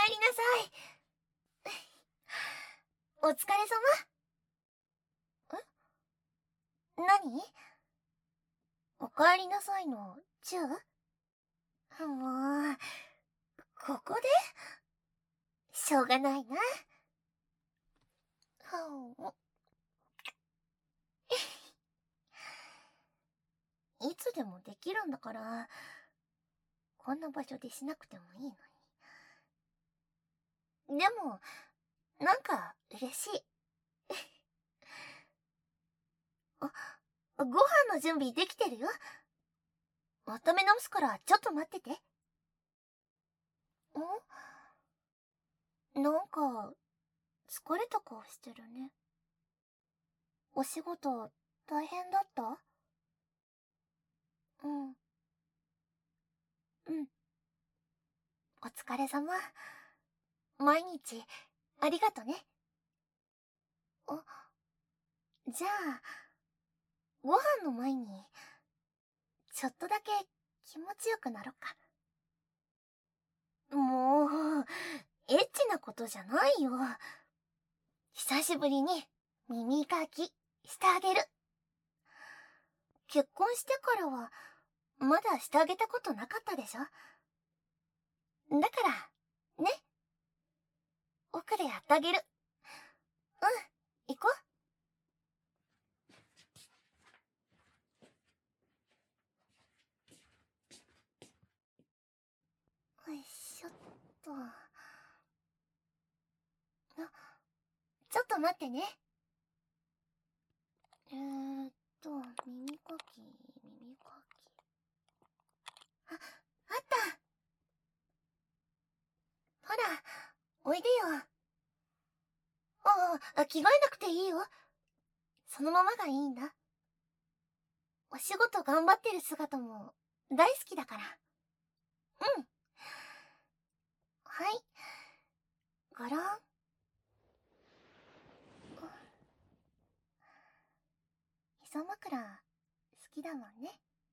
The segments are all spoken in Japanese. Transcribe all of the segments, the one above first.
えりなさい。お疲れ様。何？おかえりなさいの、チュー？もう、ここで？しょうがないな。いつでもできるんだから、こんな場所でしなくてもいいのに。でも、なんか嬉しい。ご飯の準備できてるよ。まとめ直すからちょっと待ってて。なんか、疲れた顔してるね。お仕事、大変だった？うん。うん。お疲れ様。毎日、ありがとね。じゃあ、ご飯の前に、ちょっとだけ気持ちよくなろっか。もう、エッチなことじゃないよ。久しぶりに耳かきしてあげる。結婚してからは、まだしてあげたことなかったでしょ？だから、ね。奥でやってあげる。行こう。よいしょっと。ちょっと待ってね。耳かき、耳かき。あった。ほら、おいでよ。着替えなくていいよ。そのままがいいんだ。お仕事頑張ってる姿も大好きだから。うん。はい。ごろん。磯枕、好きだもんね。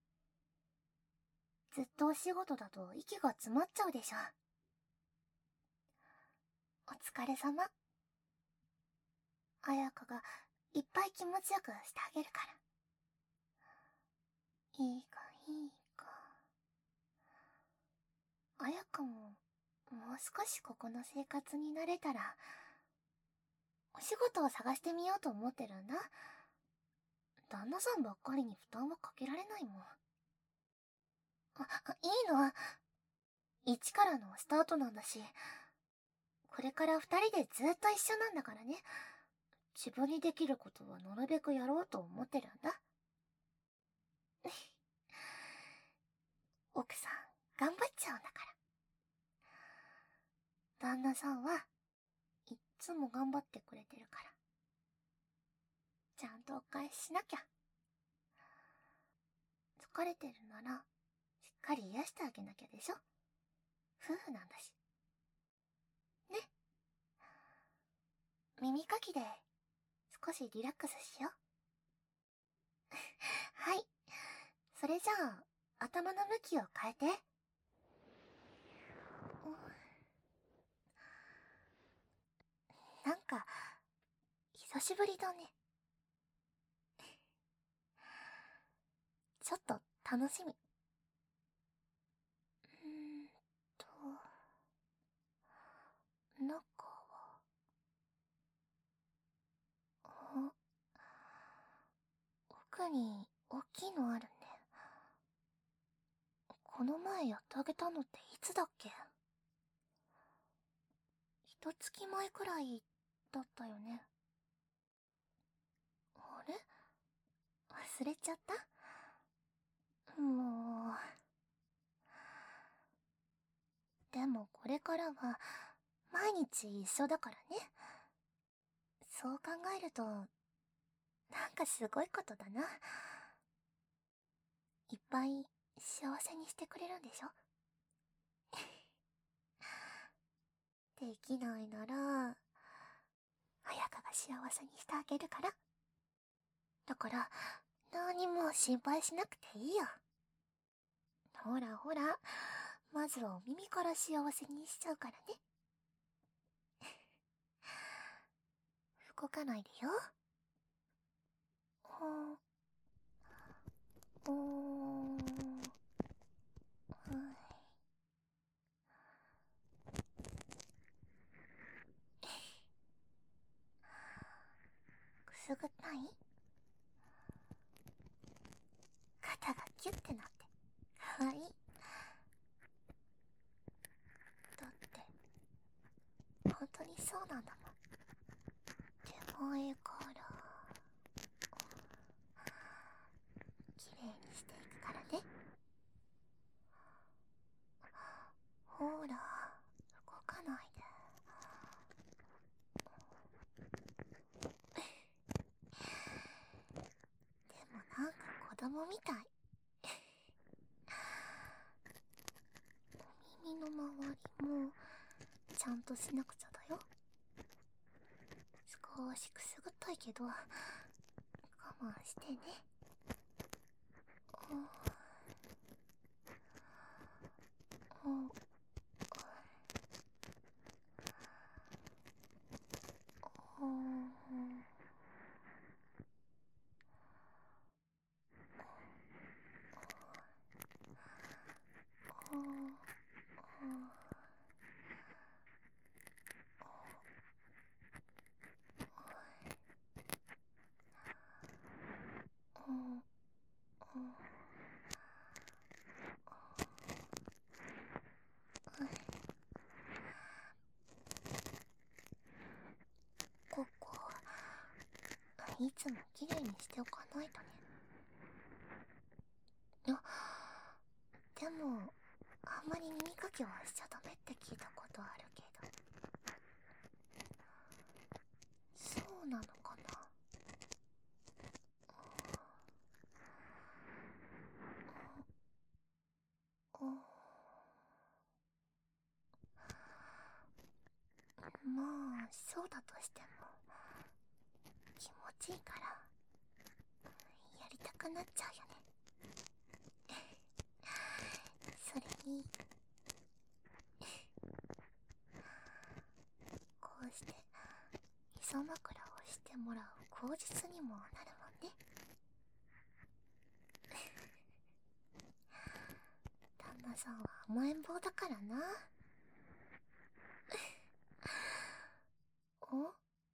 ずっとお仕事だと息が詰まっちゃうでしょ。お疲れ様。彩香がいっぱい気持ちよくしてあげるから。いいかいいか。彩香も、もう少しここの生活に慣れたら、お仕事を探してみようと思ってるんだ。旦那さんばっかりに負担はかけられないもん。いいの。一からのスタートなんだし、これから二人でずっと一緒なんだからね。自分にできることはなるべくやろうと思ってるんだ。奥さん、頑張っちゃうんだから。旦那さんはいっつも頑張ってくれてるから。ちゃんとお返ししなきゃ。疲れてるなら、しっかり癒してあげなきゃでしょ。夫婦なんだし。ね。耳かきで少しリラックスしよう。はい。それじゃあ、頭の向きを変えて。なんか、久しぶりだね。ちょっと楽しみ。と、中は、奥に大きいのあるね。この前やってあげたのっていつだっけ？一月前くらいだったよね。あれ？忘れちゃった？もう。でもこれからは毎日一緒だからね。そう考えると、なんかすごいことだな。いっぱい幸せにしてくれるんでしょ？できないなら、彩香が幸せにしてあげるから。だから、何も心配しなくていいよ。ほらほら、まずはお耳から幸せにしちゃうからね。 動かないでよ。おー、くすぐったい？肩がキュッてなってかわいい。だって本当にそうなんだもん。手前から綺麗にしていくからね。ほら、動かないで。でもなんか子供みたい。お耳の周りもちゃんとしなくちゃだよ。少しくすぐったいけど我慢してね。ここいつもきれいにしておかないとね。でもあんまり耳かきはしちゃダメって聞いたことあるけど、そうなのかな。まあそうだとしても気持ちいいからやりたくなっちゃうよね。それにこうして磯枕をしてもらう口実にもなるもんね。旦那さんは甘えん坊だからな。お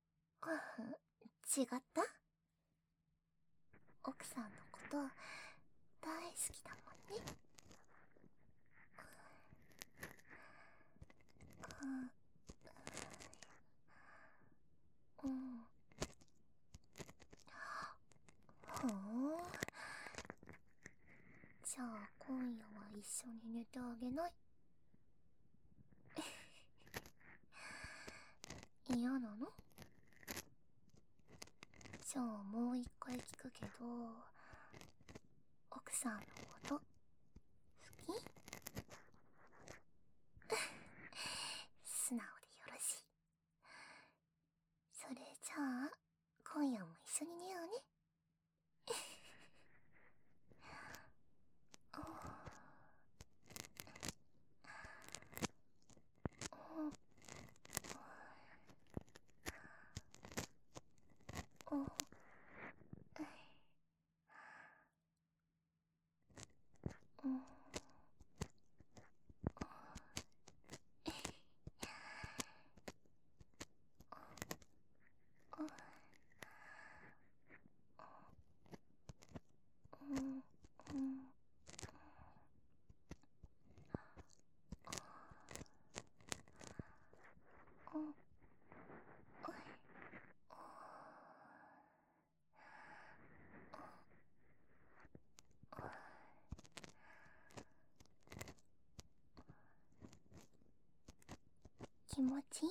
違った？奥さんのこと大好きだもんね。うん。ほう。じゃあ今夜は一緒に寝てあげない？嫌なの？じゃあもう一回聞くけど、奥さんのこと好き？素直でよろしい。それじゃあ今夜も一緒に寝ようね。気持ちいい？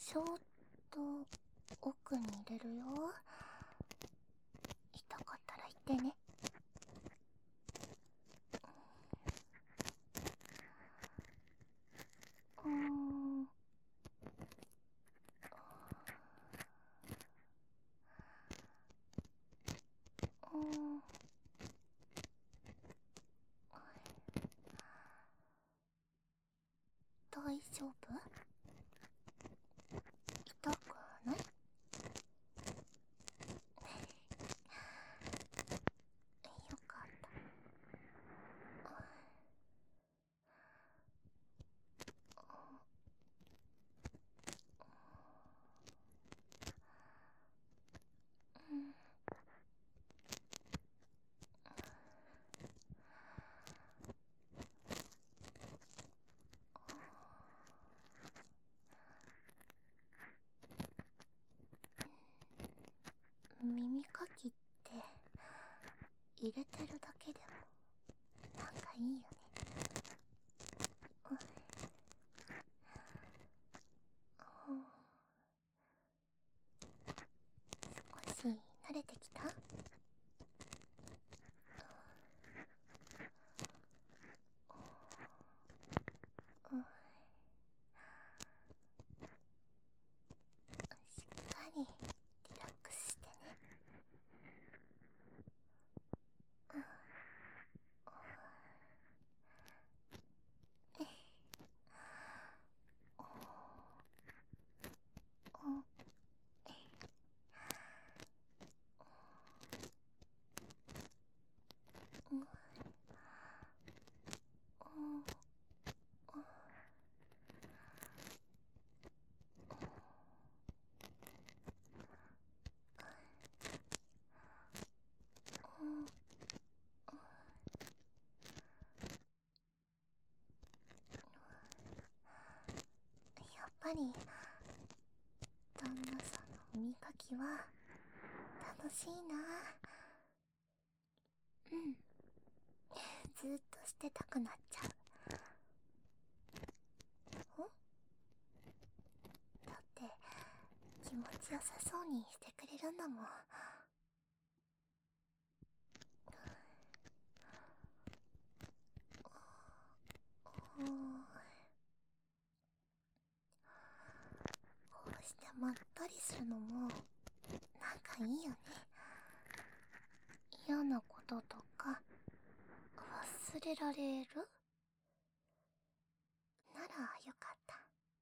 ょっと奥に入れるよ。痛かったら言ってね。大丈夫？痛くない？よかった。耳かきって入れてるだけでもなんかいいよね。少し慣れてきた？しっかりリラックスしてね。やっぱり旦那さんの耳かきは楽しいな。ずーっとしてたくなっちゃう。だって気持ちよさそうにしてくれるんだもん。こうしてまったりするのもなんかいいよね。嫌なこととか忘れられるならよかった。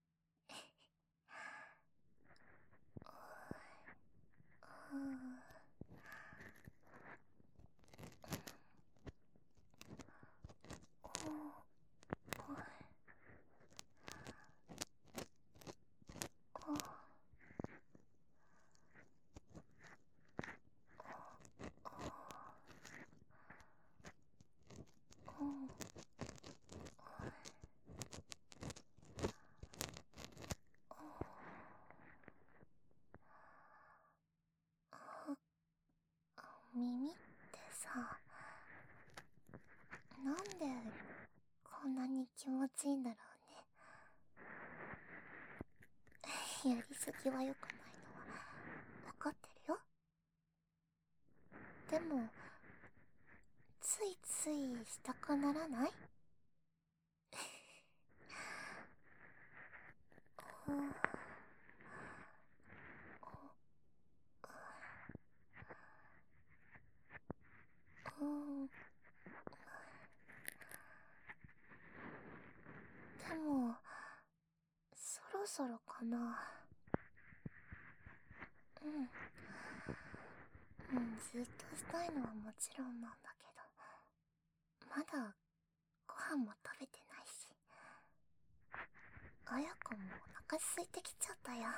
耳ってさ、なんでこんなに気持ちいいんだろうね。やりすぎは良くないのは分かってるよ。でもついついしたくならない？でもそろそろかな。ずっとしたいのはもちろんなんだけど、まだご飯も食べてないし、綾子もお腹空いてきちゃったよ。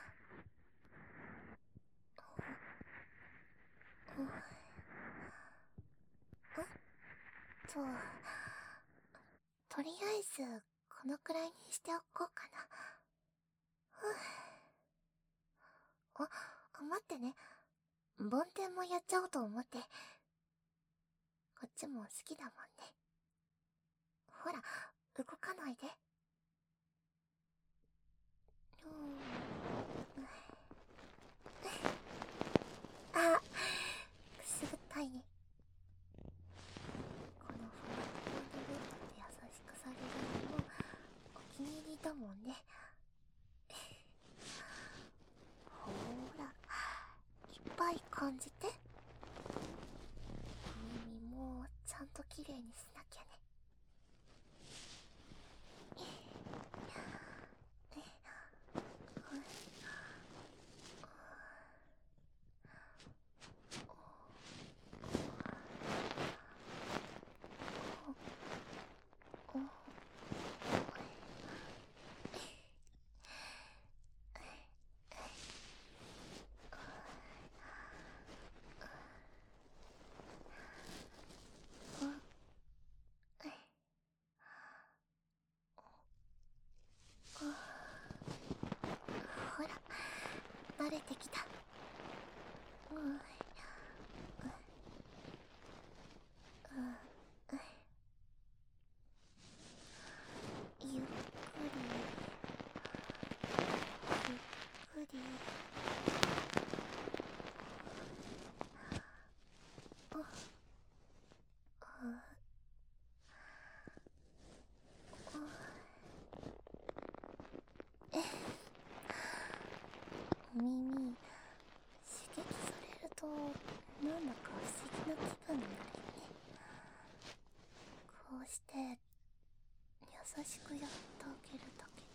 と、とりあえずこのくらいにしておこうかな。待ってね。梵天もやっちゃおうと思って。こっちも好きだもんね。ほら、動かないで。 あ、くすぐったいね。このふわふわのベッドで優しくされるのもお気に入りだもんね。ほーら、いっぱい感じて。耳もちゃんときれいにしなきゃね。ほら、慣れてきた。ゆっくりゆっくり。耳刺激されるとなんだか不思議な気分になるよね。こうして優しくやってあげるだけ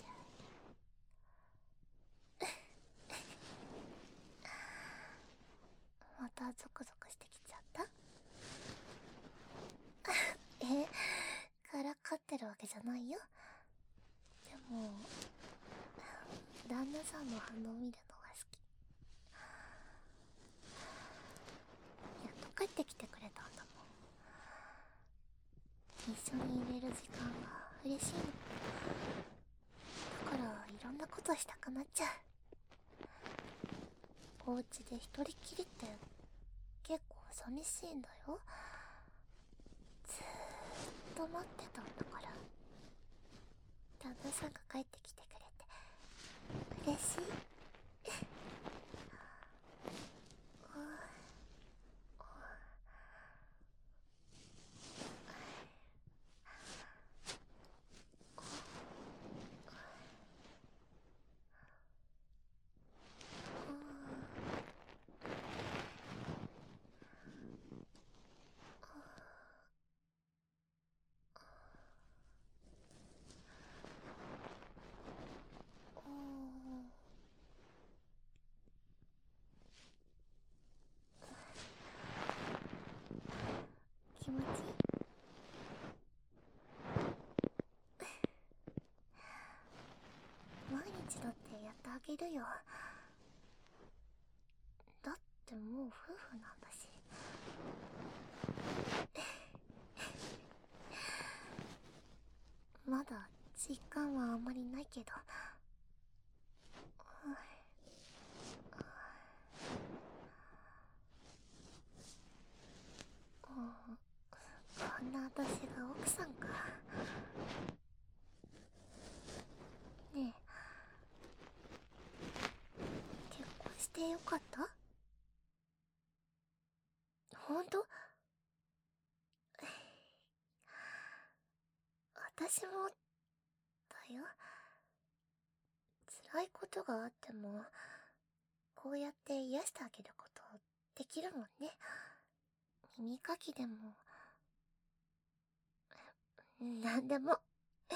で。またゾクゾクしてきちゃった？からかってるわけじゃないよ。でも旦那さんの反応見るのが好き。やっと帰ってきてくれたんだもん。一緒にいれる時間が嬉しいの。だからいろんなことしたくなっちゃう。お家で一人きりって結構寂しいんだよ。ずーっと待ってたんだから。旦那さんが帰ってきてくれて嬉しい。気持ちいい？毎日だってやってあげるよ。だってもう夫婦なんだし。まだ実感はあんまりないけど。こんな私が奥さんか。ねえ、結婚してよかった？ほんと？私もだよ。辛いことがあってもこうやって癒してあげることできるもんね。耳かきでもなんでも。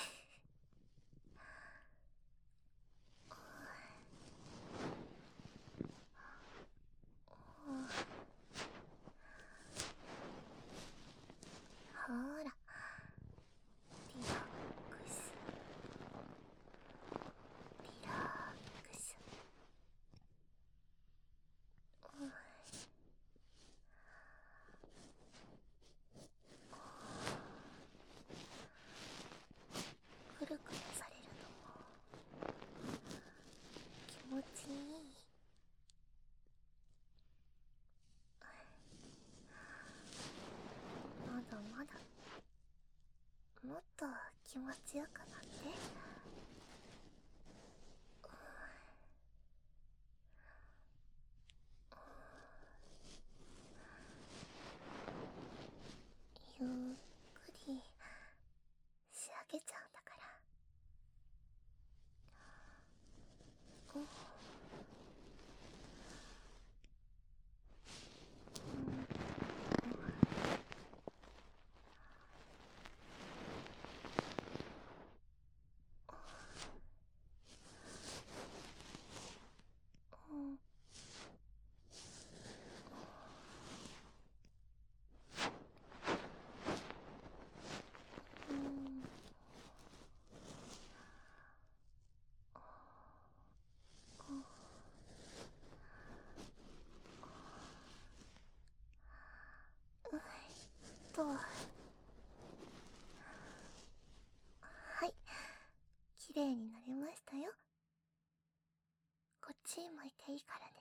ほーら、リラックスリラックス。くるくるされるのも気持ちいい。まだまだもっと気持ちよくなって。 と。はい、綺麗になりましたよ。こっち向いていいからね。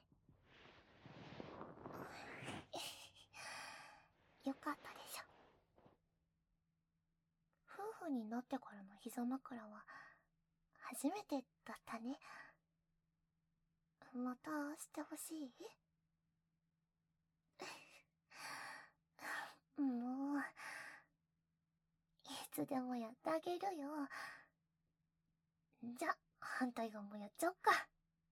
よかったでしょ。夫婦になってからの膝枕は初めてだったね。またしてほしい？もう、いつでもやってあげるよ。じゃ、反対側もやっちゃおっか。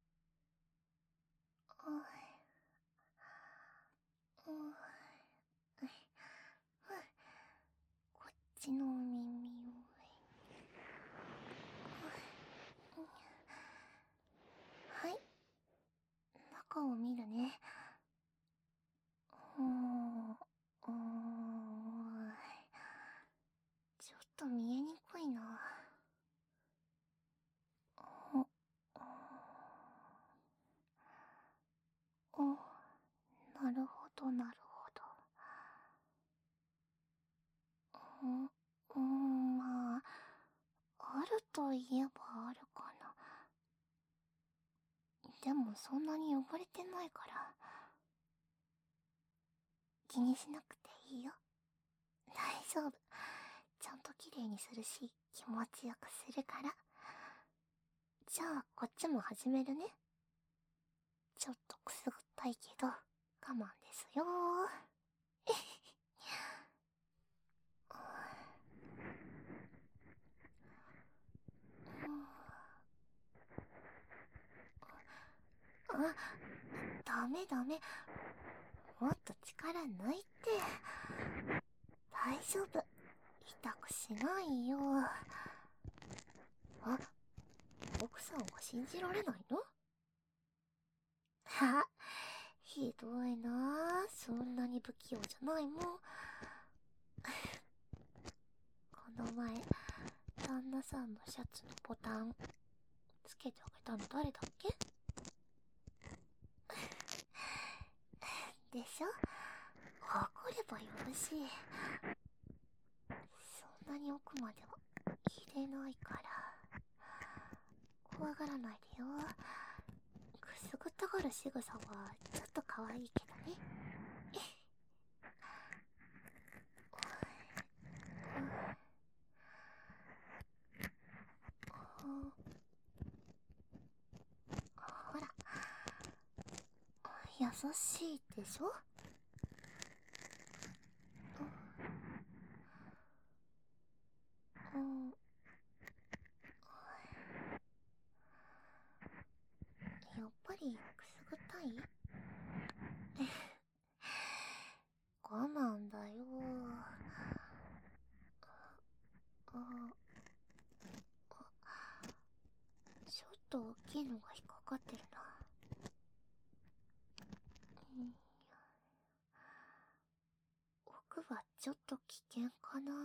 こっちの耳を。はい。中を見るね。ちょっと見えにくいな。なるほどなるほど。まあ、あるといえばあるかな。でもそんなに汚れてないから、気にしなくていいよ。大丈夫。ちゃんと綺麗にするし、気持ちよくするから。じゃあ、こっちも始めるね。ちょっとくすぐったいけど、我慢ですよ。ダメダメ。もっと力抜いて。大丈夫。痛くしないよ。あ、奥さんが信じられないの？は、ひどいなぁ。そんなに不器用じゃないもん。この前、旦那さんのシャツのボタン、つけてあげたの誰だっけ？でしょ？怒ればよろしい。そんなに奥までは入れないから。怖がらないでよ。くすぐったがる仕草はちょっと可愛いけどね。ほら、優しいでしょ？やっぱりくすぐったい？我慢だよ。ちょっと大きいのが引っかかってるな。奥はちょっと危険かな。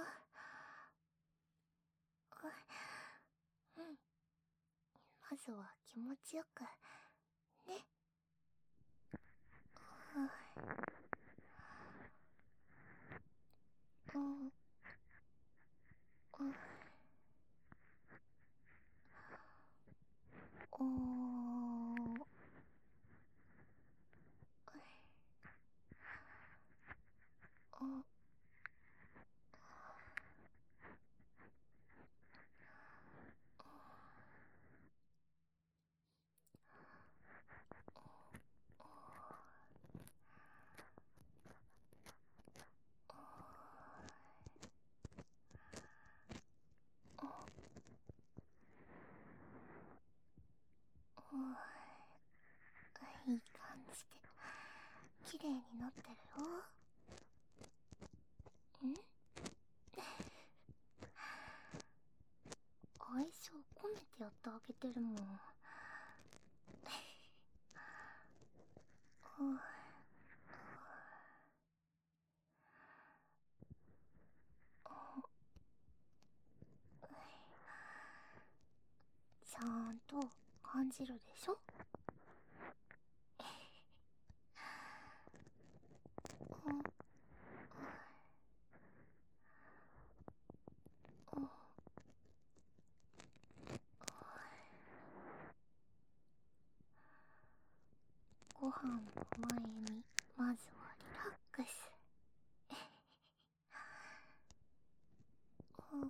まずは気持ちよくね。いい感じで綺麗になってるよ。愛情込めてやってあげてるもん。ちゃんと感じるでしょ？ 飯の前にまずはリラックス。うん。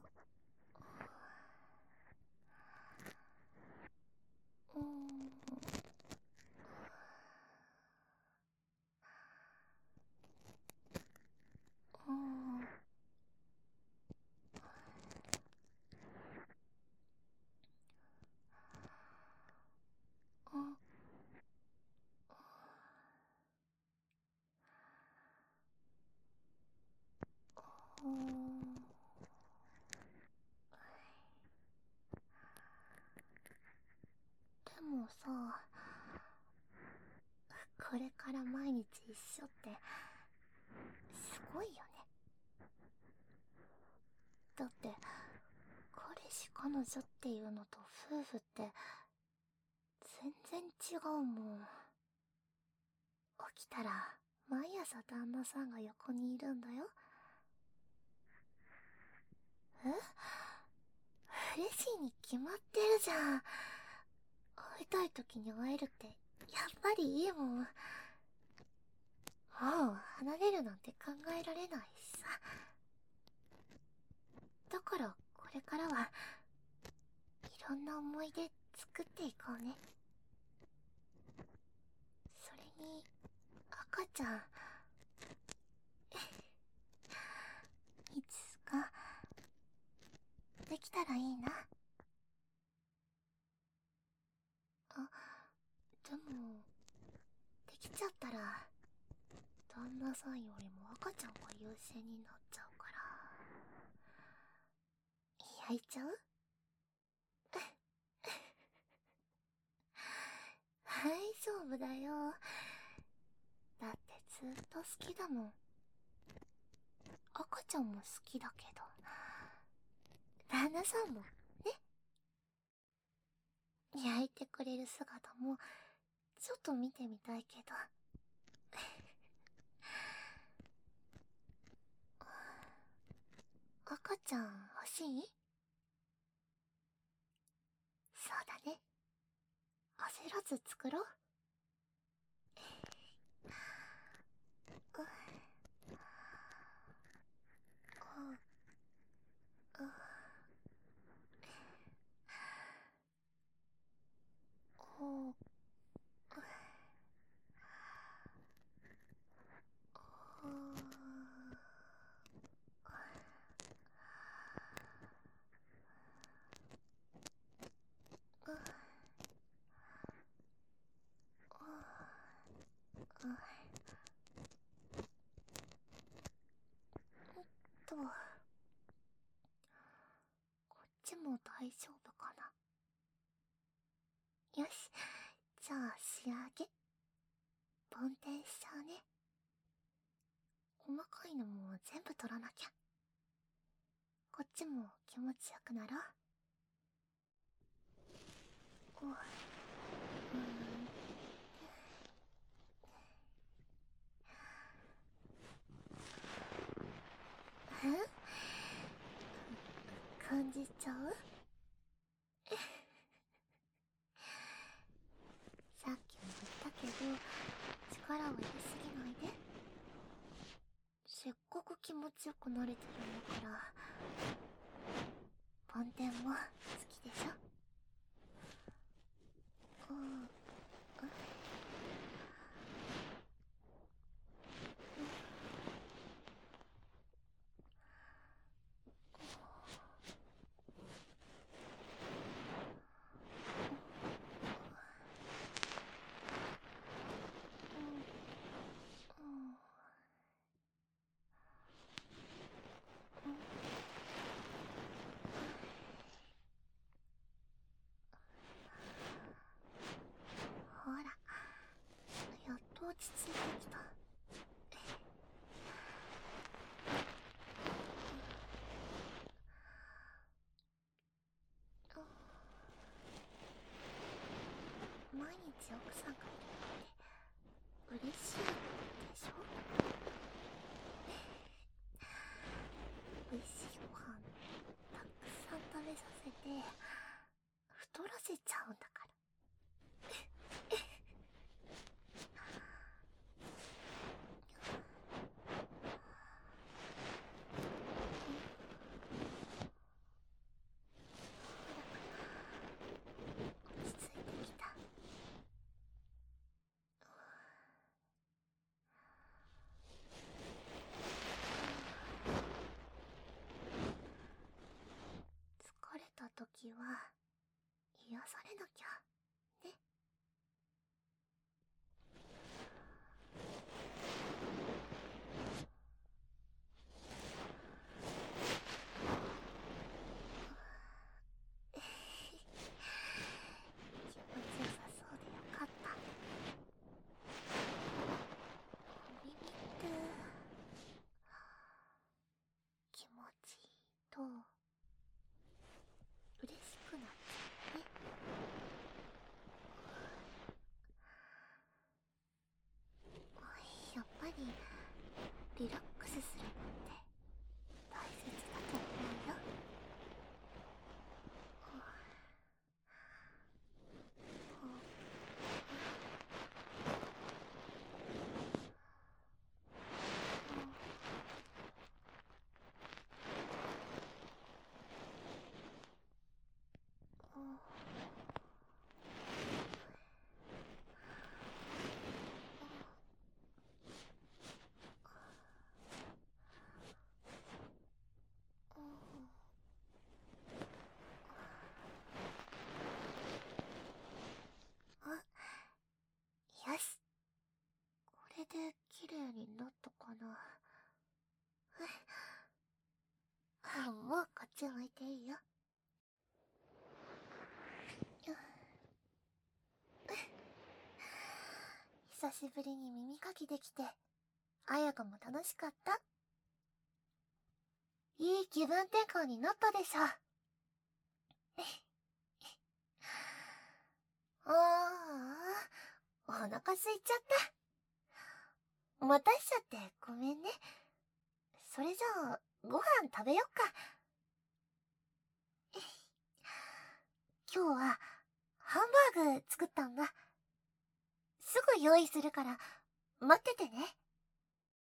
でもさ、これから毎日一緒ってすごいよね。だって彼氏彼女っていうのと夫婦って全然違うもん。起きたら毎朝旦那さんが横にいるんだよ。嬉しいに決まってるじゃん。会いたい時に会えるってやっぱりいいもん。もう離れるなんて考えられないしさ。だからこれからはいろんな思い出作っていこうね。それに赤ちゃんいつかできたらいいな。あ、でもできちゃったら旦那さんよりも赤ちゃんが優先になっちゃうから。焼いちゃう？大丈夫だよ。だってずっと好きだもん。赤ちゃんも好きだけど旦那さんもね。焼いてくれる姿もちょっと見てみたいけど。赤ちゃん欲しい？そうだね。焦らず作ろう。こっちも大丈夫かな。よし、じゃあ仕上げ梵天しちゃうね。細かいのも全部取らなきゃ。こっちも気持ちよくなろう。感じちゃう？さっきも言ったけど力を入れすぎないで。せっかく気持ちよくなれてるんだから。梵天も好きでしょ？ほら、やっと落ち着いてきた。毎日奥さんがいるって嬉しいでしょ？美味しいご飯たくさん食べさせて太らせちゃうんだから。 は癒されなきゃね。気持ちよさそうでよかった。耳って気持ちいいと嬉しくなっちゃうね。やっぱりリラックスするのって大切だと思うよ。よし、これで綺麗になったかな。もうこっち向いていいよ。久しぶりに耳かきできて、綾香も楽しかった？いい気分転換になったでしょ。ああ、お腹空いちゃった。待たしちゃってごめんね。それじゃあ、ご飯食べよっか。今日は、ハンバーグ作ったんだ。すぐ用意するから、待っててね。